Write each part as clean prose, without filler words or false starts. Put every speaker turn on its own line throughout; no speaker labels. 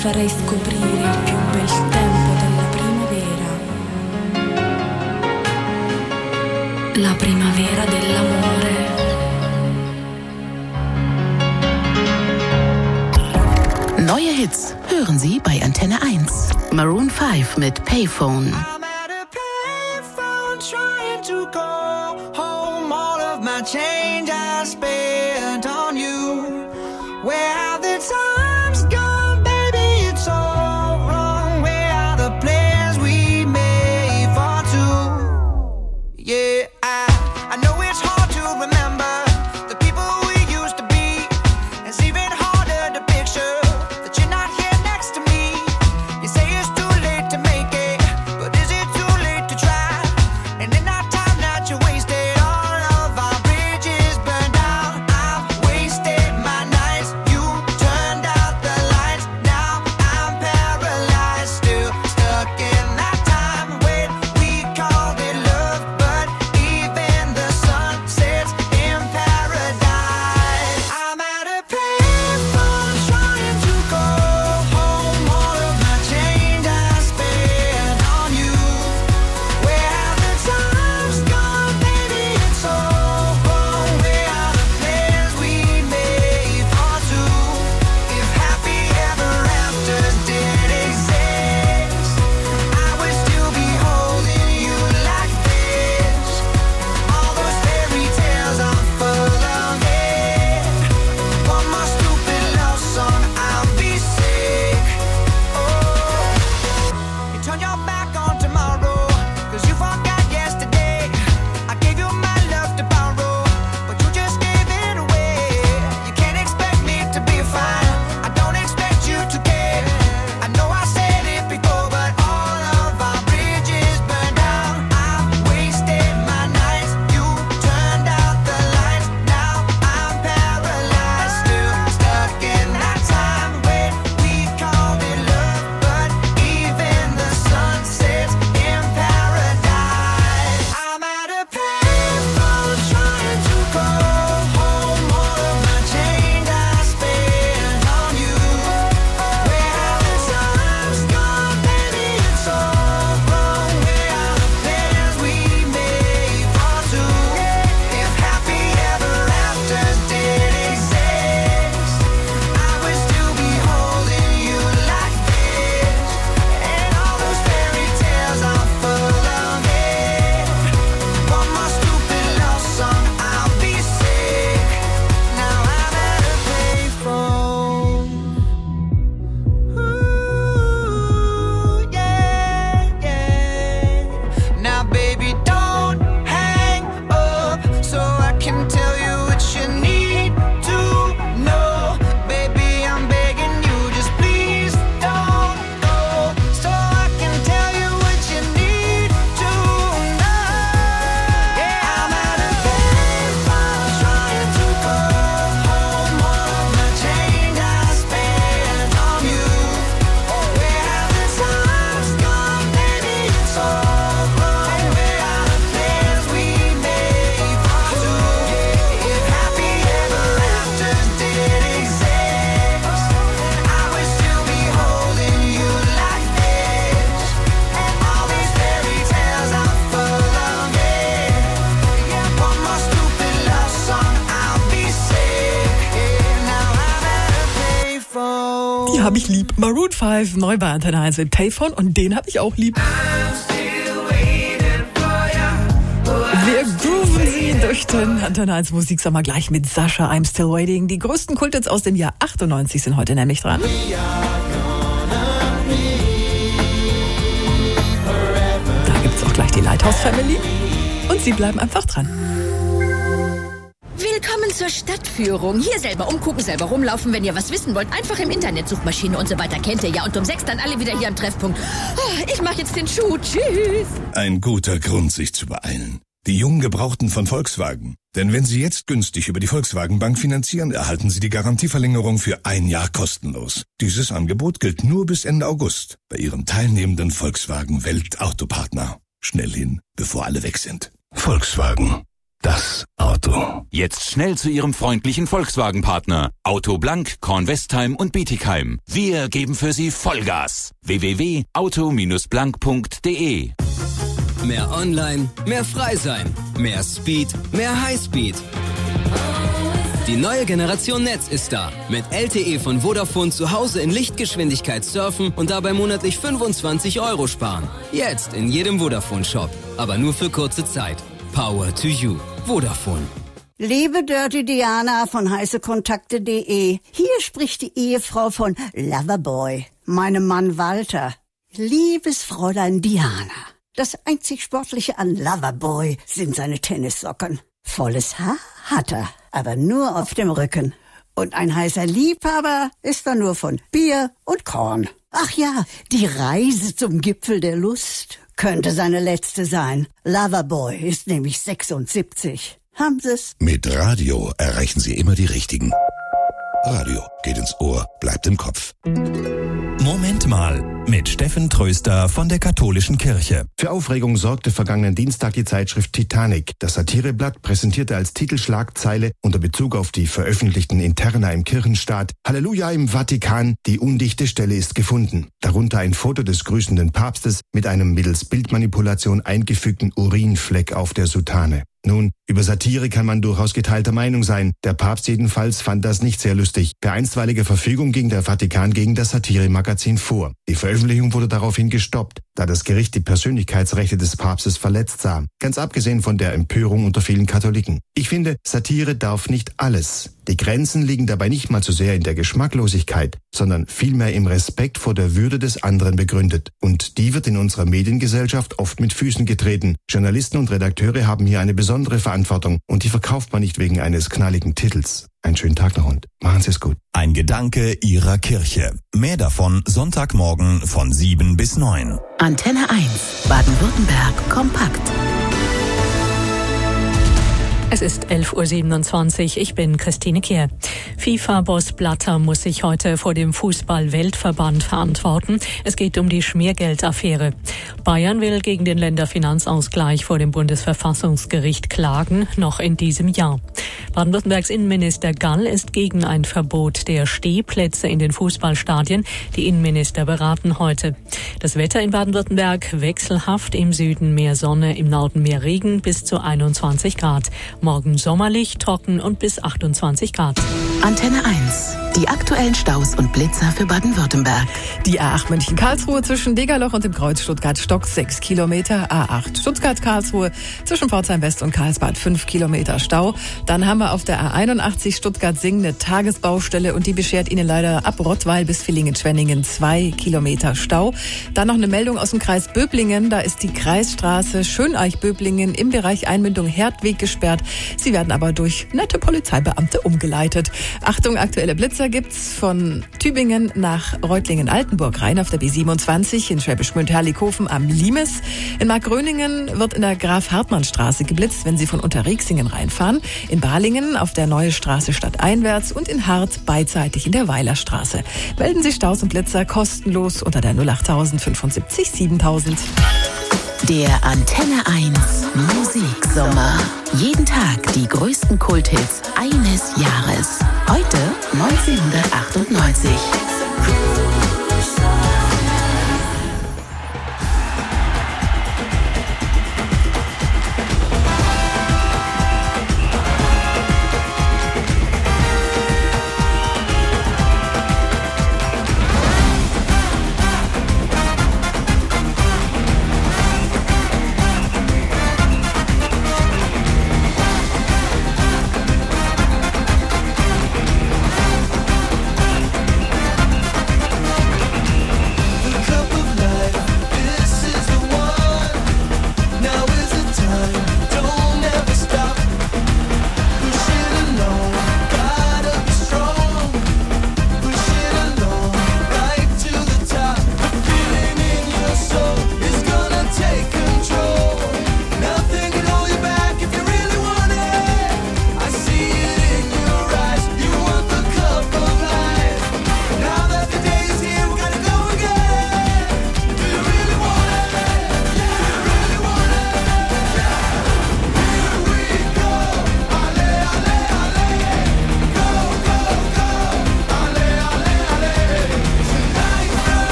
farei scoprire il più bel tempo della primavera. La primavera dell'amore.
Neue Hits hören Sie bei Antenne 1. Maroon 5 mit Payphone.
I'm at a payphone trying to call home. All of my change I spent on you. Where have the times gone, baby? It's all wrong. Where are the plans we made for two? Yeah, I know it's hard to remember the people we used to be. It's even harder to picture that you're not here next to me. You say it's too late to make it, but is it too late to try? And in that time that you wasted, all of our bridges burned down. I've wasted my nights, you turned out the lights. Now I'm paralyzed, still stuck in that time when we called it love. But even the sun sets in paradise. I'm at a payphone trying to go home. All of my change I spent on you. Where have the times gone, baby? It's all wrong. Where are the plans we made for two? If happy ever afters did exist, I would still be holding you like this. All those fairy tales are full of it. One more stupid love song, I'll be sick. Oh, you turn your back on tomorrow, 'cause you forgot yesterday. I gave you my love to borrow, but you just gave it away. You can't expect me to be fine, I don't expect you to care. I know I said it before, but all of our bridges burned down. I've wasted my nights, you turned out the lights. Now I'm paralyzed, still stuck in that time when we called it love. But even the sun sets in paradise. I'm at a payphone trying to go home. All of my change I spent on you. Where have the times gone, baby? It's all wrong. Where are the plans we made for two? If happy ever afters did exist, I would still be holding you like this. And all those fairy tales are full of it. One more stupid love song, I'll be sick. Now I'm at a payphone. Ooh, yeah, yeah. Now, baby, don't hang up so I can tell you what you need to know. Baby, I'm begging you, just please don't go, so I can tell you what you need to know. Yeah, I'm at a payphone trying to go home. All of my change I spent on you. Where have the times gone, baby? It's all wrong. Where are the plans we made for two? If happy ever afters did exist, I would still be holding you like this. And all these fairy tales are full of it. Yeah, one more stupid love song, I'll be sick. Now I'm at a payphone.
Die habe ich lieb. Maroon 5, neu bei Antenne 1 mit Payphone und den habe ich auch lieb. Wir grooven Sie durch den Antenne 1 Musiksommer gleich mit Sascha, I'm Still Waiting. Die größten Kulthits aus dem Jahr 98 sind heute nämlich dran. Da gibt's auch gleich die Lighthouse Family und Sie bleiben einfach dran.
Willkommen zur Stadtführung. Hier selber umgucken, selber rumlaufen, wenn ihr was wissen wollt. Einfach im Internet, Suchmaschine und so weiter. Kennt ihr ja. Und um 6 dann alle wieder hier am Treffpunkt. Oh, ich mach jetzt den Schuh. Tschüss.
Ein guter Grund, sich zu beeilen. Die jungen Gebrauchten von Volkswagen. Denn wenn Sie jetzt günstig über die Volkswagen Bank finanzieren, erhalten Sie die Garantieverlängerung für 1 Jahr kostenlos. Dieses Angebot gilt nur bis Ende August bei Ihrem teilnehmenden Volkswagen Weltautopartner. Schnell hin, bevor alle weg sind. Volkswagen. das Auto.
Jetzt schnell zu Ihrem freundlichen Volkswagen-Partner. Auto Blank, Kornwestheim und Bietigheim. Wir geben für Sie Vollgas. www.auto-blank.de.
Mehr Online, mehr frei sein. Mehr Speed, mehr Highspeed. Die neue Generation Netz ist da. Mit LTE von Vodafone zu Hause in Lichtgeschwindigkeit surfen und dabei monatlich 25 € sparen. Jetzt in jedem Vodafone-Shop. Aber nur für kurze Zeit. Power to you. Vodafone.
Liebe Dirty Diana von heißekontakte.de. Hier spricht die Ehefrau von Loverboy, meinem Mann Walter. Liebes Fräulein Diana, das einzig Sportliche an Loverboy sind seine Tennissocken. Volles Haar hat er, aber nur auf dem Rücken. Und ein heißer Liebhaber ist er nur von Bier und Korn. Ach ja, die Reise zum Gipfel der Lust könnte seine letzte sein. Loverboy ist nämlich 76. Haben Sie's?
Mit Radio erreichen Sie immer die Richtigen. Radio geht ins Ohr, bleibt im Kopf.
Moment mal, mit Steffen Tröster von der Katholischen Kirche.
Für Aufregung sorgte vergangenen Dienstag die Zeitschrift Titanic. Das Satireblatt präsentierte als Titelschlagzeile unter Bezug auf die veröffentlichten Interna im Kirchenstaat: Halleluja im Vatikan, die undichte Stelle ist gefunden. Darunter ein Foto des grüßenden Papstes mit einem mittels Bildmanipulation eingefügten Urinfleck auf der Soutane. Nun, über Satire kann man durchaus geteilter Meinung sein. Der Papst jedenfalls fand das nicht sehr lustig. Per einstweiliger Verfügung ging der Vatikan gegen das Satiremagazin vor. Die Veröffentlichung wurde daraufhin gestoppt, da das Gericht die Persönlichkeitsrechte des Papstes verletzt sah. Ganz abgesehen von der Empörung unter vielen Katholiken. Ich finde, Satire darf nicht alles. Die Grenzen liegen dabei nicht mal so sehr in der Geschmacklosigkeit, sondern vielmehr im Respekt vor der Würde des anderen begründet. Und die wird in unserer Mediengesellschaft oft mit Füßen getreten. Journalisten und Redakteure haben hier eine besondere Verantwortung und die verkauft man nicht wegen eines knalligen Titels. Einen schönen Tag noch und machen Sie es gut.
Ein Gedanke Ihrer Kirche. Mehr davon Sonntagmorgen von 7 bis 9.
Antenne 1, Baden-Württemberg, kompakt.
Es ist 11:27 Uhr, ich bin Christine Kehr. FIFA-Boss Blatter muss sich heute vor dem Fußball-Weltverband verantworten. Es geht um die Schmiergeldaffäre. Bayern will gegen den Länderfinanzausgleich vor dem Bundesverfassungsgericht klagen, noch in diesem Jahr. Baden-Württembergs Innenminister Gall ist gegen ein Verbot der Stehplätze in den Fußballstadien. Die Innenminister beraten heute. Das Wetter in Baden-Württemberg wechselhaft, im Süden mehr Sonne, im Norden mehr Regen, bis zu 21 Grad. Morgen sommerlich, trocken und bis 28 Grad.
Antenne 1. Die aktuellen Staus und Blitzer für Baden-Württemberg.
Die A8 München-Karlsruhe zwischen Degerloch und dem Kreuz Stuttgart-Stock 6 Kilometer. A8 Stuttgart-Karlsruhe zwischen Pforzheim-West und Karlsbad 5 Kilometer Stau. Dann haben wir auf der A81 Stuttgart-Singen eine Tagesbaustelle und die beschert Ihnen leider ab Rottweil bis Villingen-Schwenningen 2 Kilometer Stau. Dann noch eine Meldung aus dem Kreis Böblingen. Da ist die Kreisstraße Schöneich-Böblingen im Bereich Einmündung Herdweg gesperrt. Sie werden aber durch nette Polizeibeamte umgeleitet. Achtung, aktuelle Blitzer gibt's von Tübingen nach Reutlingen-Altenburg rein auf der B27, in Schwäbisch Gmünd-Herlikofen am Limes. In Markgröningen wird in der Graf-Hartmann-Straße geblitzt, wenn Sie von Unterriexingen reinfahren. In Balingen auf der Neue Straße stadteinwärts und in Hart beidseitig in der Weilerstraße. Melden Sie Staus und Blitzer kostenlos unter der 08000 75 7000.
Der Antenne 1 Musiksommer. Jeden Tag die größten Kulthits eines Jahres. Heute 1998.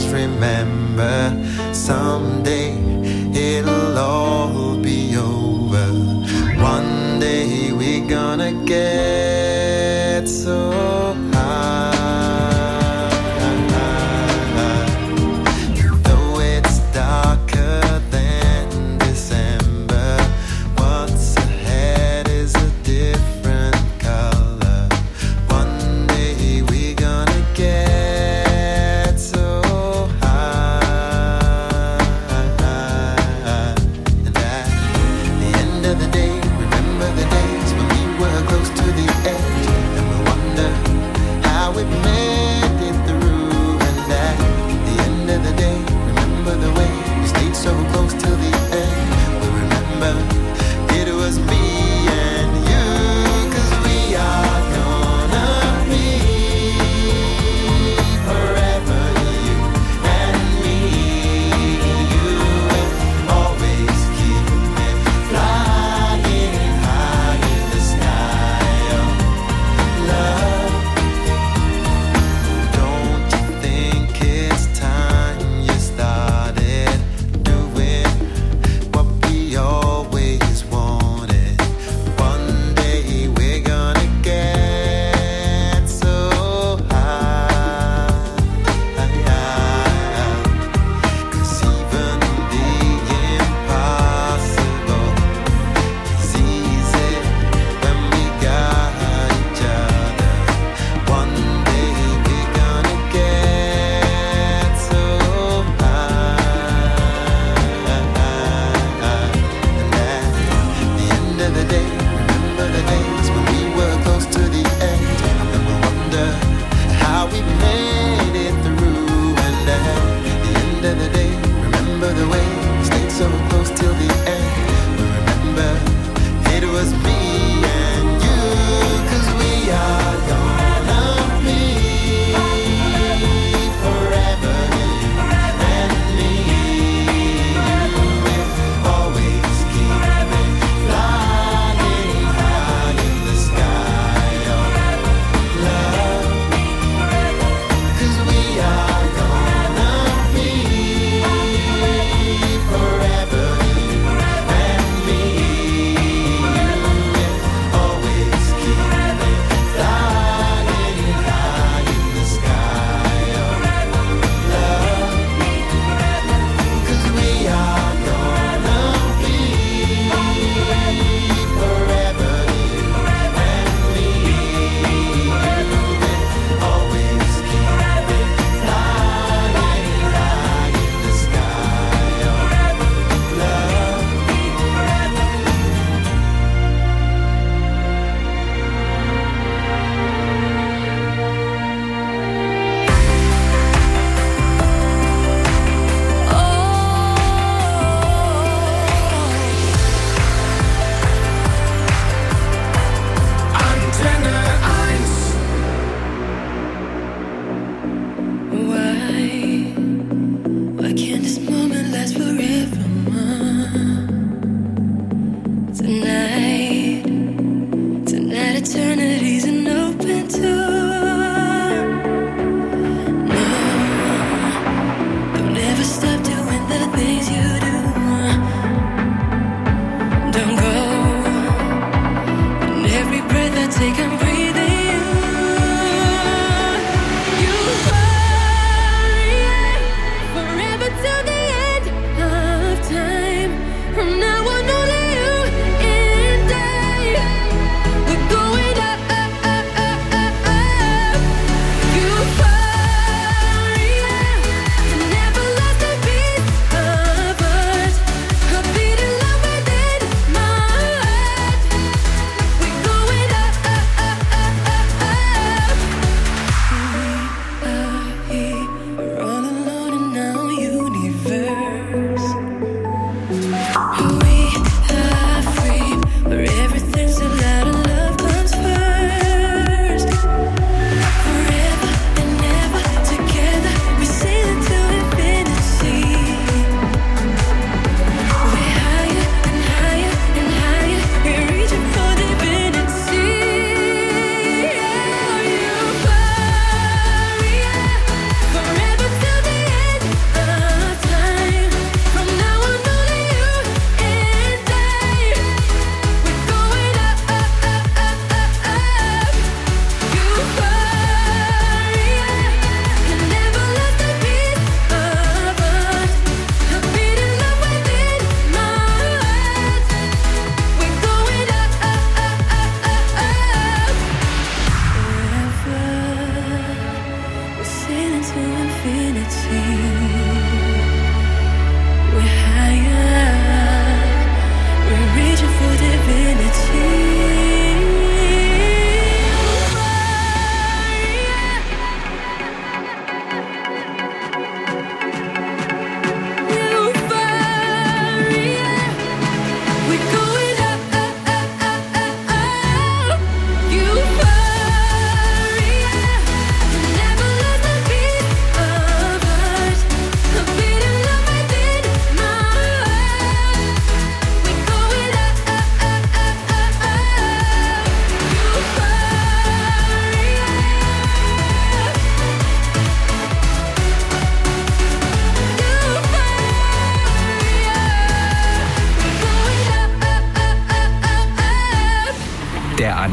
just remember someday it'll all be over. One day we're gonna get so high. Though it's darker than December, what's ahead is a different color. One day we're gonna get so high, and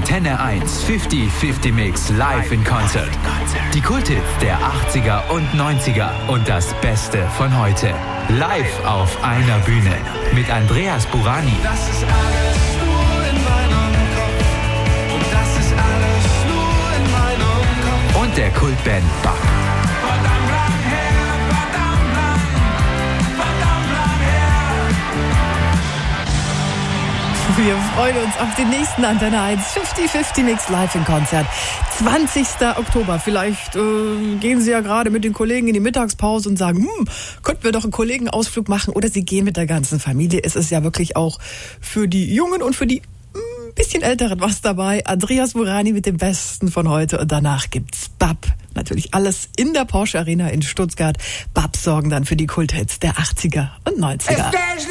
Antenne 1 50-50 Mix live in Concert. Die Kulthits der 80er und 90er und das Beste von heute. Live auf einer Bühne mit Andreas Burani.
Das ist alles nur in meinem Kopf. Und das ist alles nur in meinem Kopf.
Und der Kultband Bach.
Verdammt lang her, verdammt lang her.
Wir freuen uns auf den nächsten Antenne 1 50-50 Mix live in Konzert. 20. Oktober. Vielleicht gehen Sie ja gerade mit den Kollegen in die Mittagspause und sagen, könnten wir doch einen Kollegenausflug machen, oder Sie gehen mit der ganzen Familie. Es ist ja wirklich auch für die Jungen und für die bisschen Älteren was dabei. Andreas Burani mit dem Besten von heute, und danach gibt's BAP. Natürlich alles in der Porsche Arena in Stuttgart. BAP sorgen dann für die Kulthits der 80er und 90er.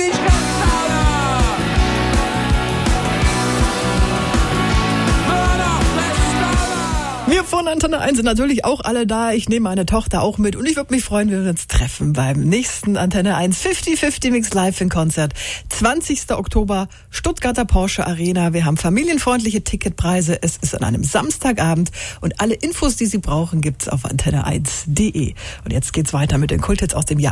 Wir von Antenne 1 sind natürlich auch alle da. Ich nehme meine Tochter auch mit und ich würde mich freuen, wenn wir uns treffen beim nächsten Antenne 1 50-50 Mix live in Konzert. 20. Oktober, Stuttgarter Porsche Arena. Wir haben familienfreundliche Ticketpreise. Es ist an einem Samstagabend und alle Infos, die Sie brauchen, gibt's auf antenne1.de. Und jetzt geht's weiter mit den Kulthits aus dem Jahr